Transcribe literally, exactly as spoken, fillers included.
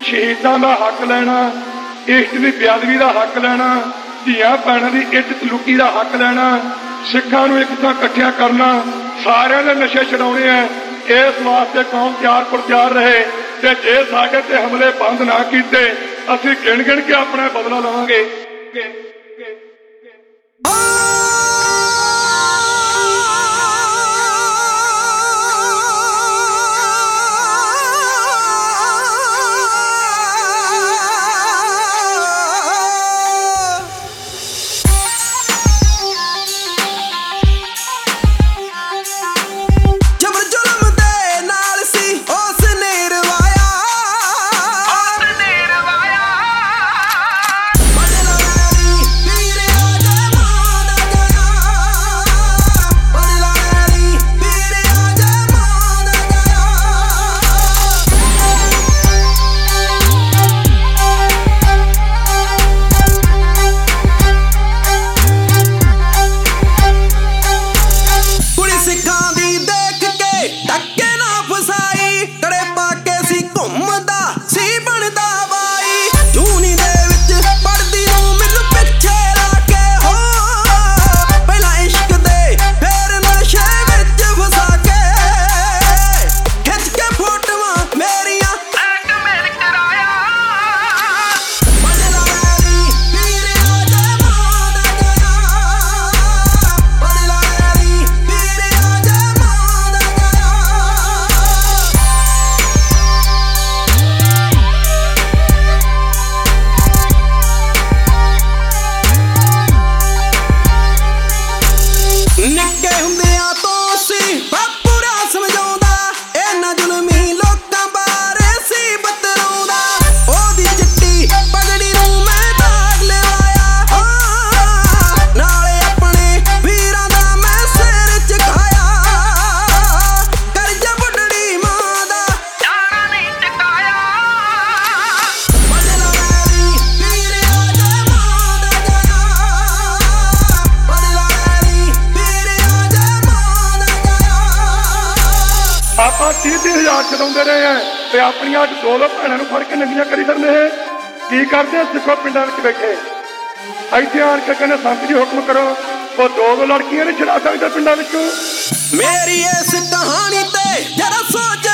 शहीदां दा हक लैना, इश्क की बेअदबी का हक लैना, धियां भैणां की इज्जत लुकी का हक लैना, सिखां नूं एक थां इकट्ठियां करना, सारिਆਂ ਦੇ नशे छुड़ाने हैं। इस वास्ते कौम त्यार प्रत्यार रहे ते जे साडे ते हमले बंद ना कीते असीं गिण गिण के अपना बदला लवांगे। आप तीह तीह हजार चलाते रहे हैं तो अपन अज दो दो भैनों फड़ के नंगियां करी करते हैं। की करते हैं सिखो पिंडा बैठे इतने आन के कहने संत जी हुक्म करो वो दो दो लड़कियां नहीं छड़ा सकते पिंडा। मेरी इस कहानी ते जरा सोच